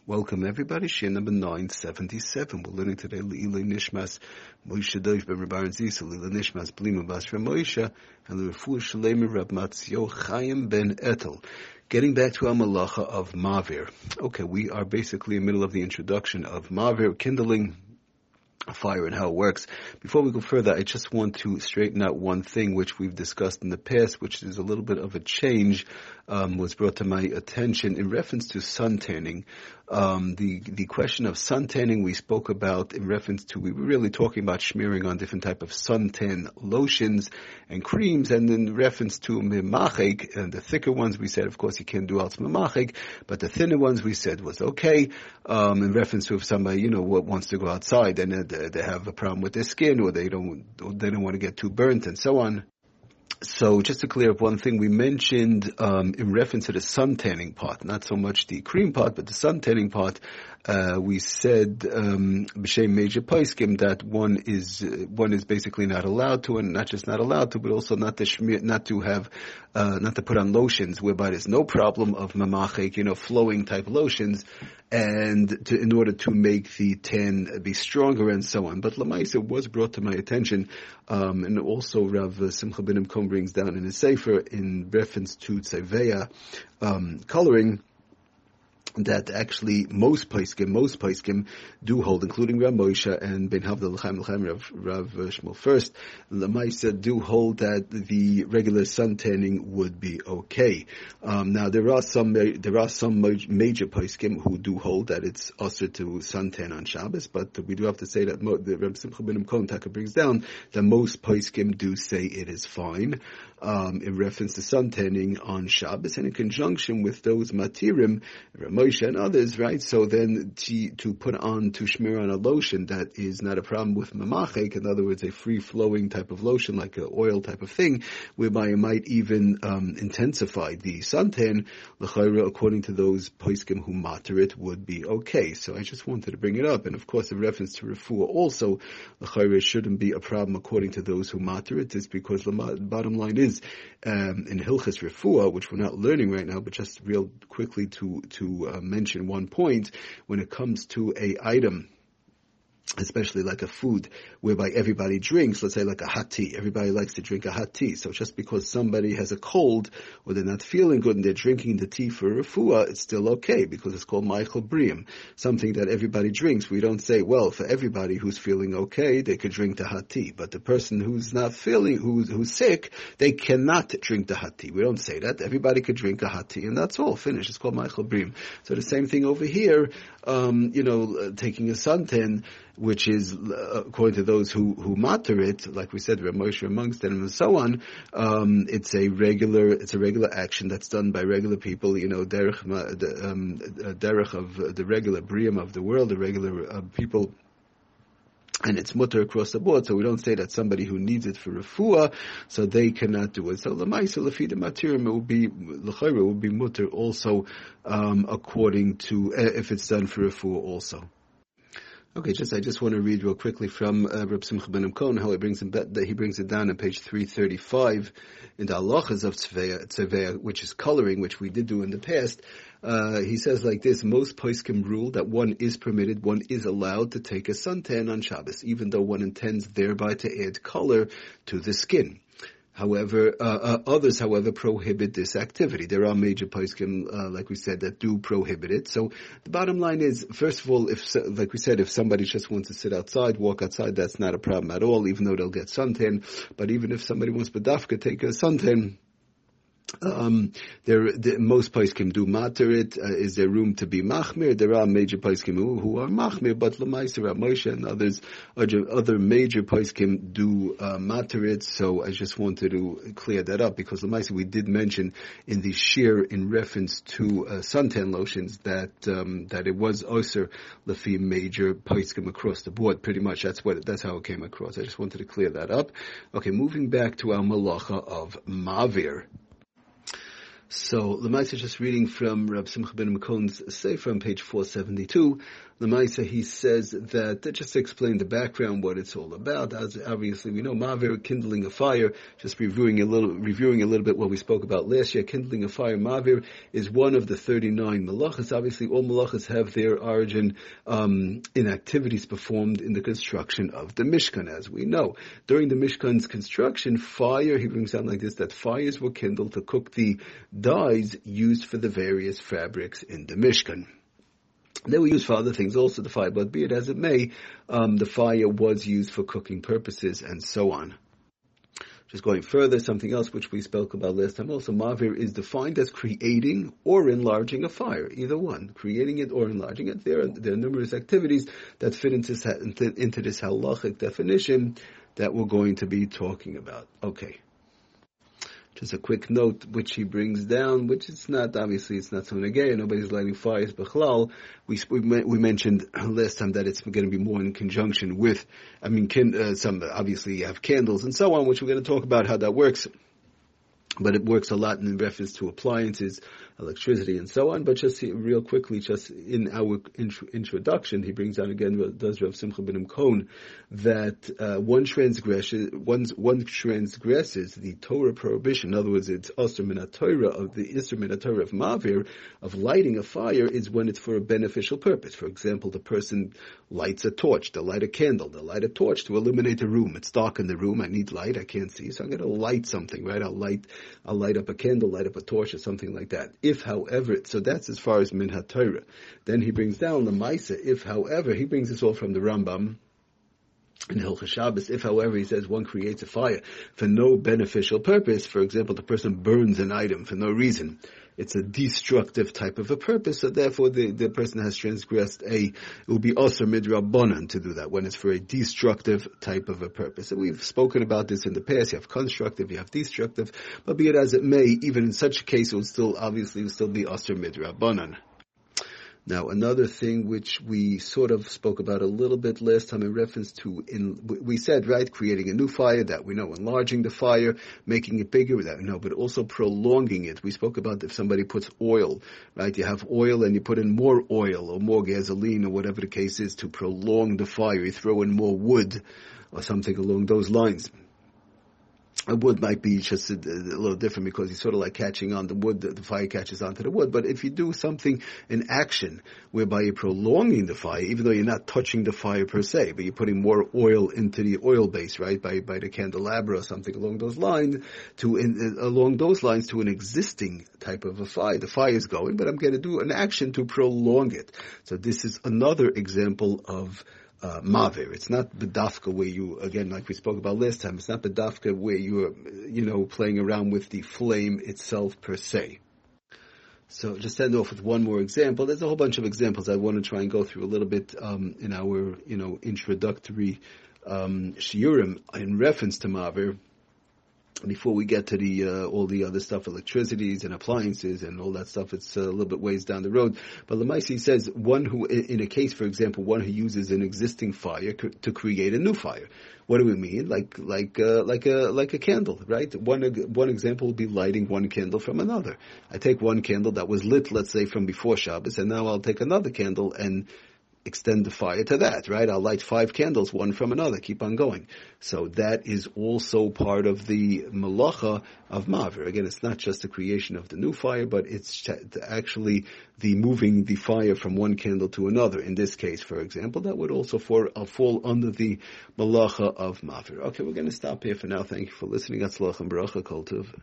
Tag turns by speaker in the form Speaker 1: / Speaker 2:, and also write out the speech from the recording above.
Speaker 1: Welcome everybody, Shir number 977. We're learning today Le'ilei Nishmas Moshe Dov ben Rabbi Zisa, Le'ilei Nishmas Blima Bas Moshe, and Le'refuah Shalema Rab Matzio Chaim ben Etel. Getting back to our malacha of Mavir. Okay, we are basically in the middle of the introduction of Mavir, kindling a fire and how it works. Before we go further, I just want to straighten out one thing which we've discussed in the past, which is a little bit of a change, was brought to my attention in reference to suntanning. The question of suntanning we spoke about in reference to, we were really talking about smearing on different type of suntan lotions and creams, and in reference to memachik, and the thicker ones we said, of course, you can't do out memachik, but the thinner ones we said was okay, in reference to if somebody, wants to go outside and they have a problem with their skin, or they don't want to get too burnt and so on. So just to clear up one thing, we mentioned in reference to the suntanning part, not so much the cream part, but the suntanning part, we said b'shem major poskim that one is basically not allowed to, and not just not allowed to, but also not to put on lotions whereby there's no problem of mamachik, flowing type lotions, and in order to make the tan be stronger and so on. But Lamaisa was brought to my attention, and also Rav Simcha ben Imkom brings down in his sefer in reference to tzeveya coloring, that actually most poskim do hold, including Rav Moshe and Ben Havdil Rav Shmuel first, Lamaisa do hold that the regular suntanning would be okay. Now there are some major poskim who do hold that it's usher to suntan on Shabbos, but we do have to say that the Rav Simcha ben Imkom Taka brings down that most poskim do say it is fine in reference to suntanning on Shabbos, and in conjunction with those matirim, Rav Moshe and others, right? So then to shmear on a lotion that is not a problem with mamachik, in other words, a free-flowing type of lotion, like an oil type of thing, whereby it might even intensify the suntan, l'chayra, according to those poskim who matter it, would be okay. So I just wanted to bring it up, and of course, in reference to refuah also, l'chayra shouldn't be a problem according to those who matter it, is because the bottom line is, in Hilchas Refuah, which we're not learning right now, but just real quickly to mention one point, when it comes to a item, especially like a food whereby everybody drinks, let's say like a hot tea. Everybody likes to drink a hot tea. So just because somebody has a cold or they're not feeling good and they're drinking the tea for refuah, it's still okay because it's called Michael Briam, something that everybody drinks. We don't say, well, for everybody who's feeling okay, they could drink the hot tea. But the person who's not feeling, who's sick, they cannot drink the hot tea. We don't say that. Everybody could drink a hot tea and that's all. Finished. It's called Michael Briam. So the same thing over here, taking a suntan, which is, according to those who matter it, like we said, Rav Moshe amongst them and so on, it's a regular action that's done by regular people, derech of the regular briam of the world, the regular people, and it's mutter across the board, so we don't say that somebody who needs it for refuah, so they cannot do it. So l'maisa lefida matirim, it will be l'chayra, it will be mutter also, according to if it's done for refuah also. Okay, I just want to read real quickly from Reb Simcha ben Imkom how he brings it down on page 335 in the halachas of tzeveya, which is coloring, which we did do in the past. He says like this: most poskim rule that one is permitted, one is allowed to take a suntan on Shabbos, even though one intends thereby to add color to the skin. However, others, prohibit this activity. There are major poskim, like we said, that do prohibit it. So the bottom line is, first of all, if somebody just wants to sit outside, walk outside, that's not a problem at all, even though they'll get suntan. But even if somebody wants bedafka, take a suntan, most poskim do matter it. Is there room to be machmir? There are major poskim who are machmir, but Lamaisa, Rav Moshe, and other major poskim do matter it. So I just wanted to clear that up because Lamaisa, we did mention in the shir in reference to suntan lotions that it was also lefi major poskim across the board. Pretty much that's how it came across. I just wanted to clear that up. Okay, moving back to our malacha of mavir. So, Lamaisa, just reading from Rab Simcha ben Makon's Sefer on page 472, Lamaisa, he says that, just to explain the background, what it's all about, as obviously we know, Mavir, kindling a fire, just reviewing a little bit what we spoke about last year, kindling a fire, Mavir is one of the 39 malachas. Obviously, all malachas have their origin in activities performed in the construction of the Mishkan, as we know. During the Mishkan's construction, fire, he brings down like this, that fires were kindled to cook the dyes used for the various fabrics in the Mishkan. They were used for other things also, the fire, but be it as it may, the fire was used for cooking purposes and so on. Just going further, something else which we spoke about last time also, Mavir is defined as creating or enlarging a fire, either one, creating it or enlarging it. There are numerous activities that fit into this halachic definition that we're going to be talking about. Okay. Just a quick note, which he brings down, which it's not so negay, nobody's lighting fires, b'chlal. We mentioned last time that it's going to be more in conjunction with, some, obviously you have candles and so on, which we're going to talk about how that works. But it works a lot in reference to appliances, electricity, and so on. But just real quickly, just in our introduction, he brings out again, does Rav Simcha ben Imkon, that one transgresses the Torah prohibition. In other words, it's Asur min HaTorah of the Isur min HaTorah of Mavir, of lighting a fire, is when it's for a beneficial purpose. For example, the person lights a torch, they'll light a candle, they'll light a torch to illuminate a room. It's dark in the room, I need light, I can't see, so I'm going to light something, right? I'll light up a candle, light up a torch, or something like that. If, however, so that's as far as Min HaTorah. Then he brings down the Maisa. If, however, he brings this all from the Rambam in Hilchos Shabbos. If, however, he says one creates a fire for no beneficial purpose, for example, the person burns an item for no reason, it's a destructive type of a purpose, so therefore the person has transgressed it will be Asur midrabanan to do that, when it's for a destructive type of a purpose. And we've spoken about this in the past. You have constructive, you have destructive, but be it as it may, even in such a case, it will still be Asur midrabanan. Now, another thing which we sort of spoke about a little bit last time in reference to, we said, right, creating a new fire, that we know, enlarging the fire, making it bigger, that we know, but also prolonging it. We spoke about if somebody puts oil, right, you have oil and you put in more oil or more gasoline or whatever the case is to prolong the fire. You throw in more wood or something along those lines. A wood might be just a little different because you're sort of like catching on the wood, the fire catches onto the wood. But if you do something in action whereby you're prolonging the fire, even though you're not touching the fire per se, but you're putting more oil into the oil base, right, by the candelabra or something along those lines, to an existing type of a fire. The fire is going, but I'm going to do an action to prolong it. So this is another example of Mavir. It's not bedafka where you, again, like we spoke about last time, it's not bedafka where you're, playing around with the flame itself per se. So just end off with one more example. There's a whole bunch of examples I want to try and go through a little bit in our, introductory shiurim in reference to Mavir, before we get to the all the other stuff, electricities and appliances and all that stuff. It's a little bit ways down the road. But Lamaisi says one who, in a case, for example, one who uses an existing fire to create a new fire. What do we mean? Like a candle, right? One example would be lighting one candle from another. I take one candle that was lit, let's say, from before Shabbos, and now I'll take another candle and extend the fire to that, right? I'll light 5 candles, one from another, keep on going. So that is also part of the malacha of Mavir. Again, it's not just the creation of the new fire, but it's actually the moving the fire from one candle to another. In this case, for example, that would also fall under the malacha of Mavir. Okay, we're going to stop here for now. Thank you for listening. Atzlach and Bracha Kol Tov.